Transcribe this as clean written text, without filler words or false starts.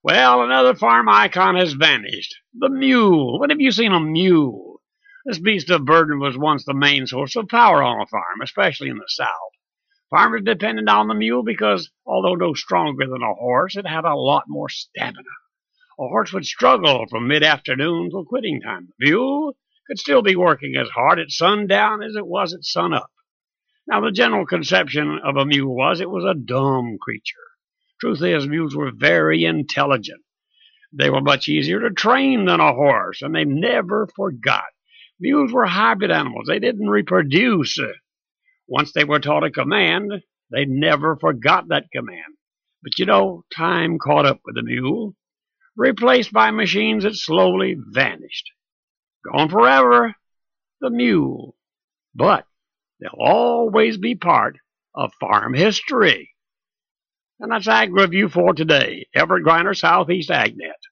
Well, another farm icon has vanished. The mule. When have you seen a mule? This beast of burden was once the main source of power on a farm, especially in the South. Farmers depended on the mule because, although no stronger than a horse, it had a lot more stamina. A horse would struggle from mid-afternoon till quitting time. The mule could still be working as hard at sundown as it was at sunup. Now, the general conception of a mule was it was a dumb creature. Truth is, mules were very intelligent. They were much easier to train than a horse, and they never forgot. Mules were hybrid animals. They didn't reproduce. Once they were taught a command, they never forgot that command. But time caught up with the mule, replaced by machines that slowly vanished. Gone forever, the mule. But they'll always be part of farm history. And that's Ag Review for today. Everett Griner, Southeast AgNet.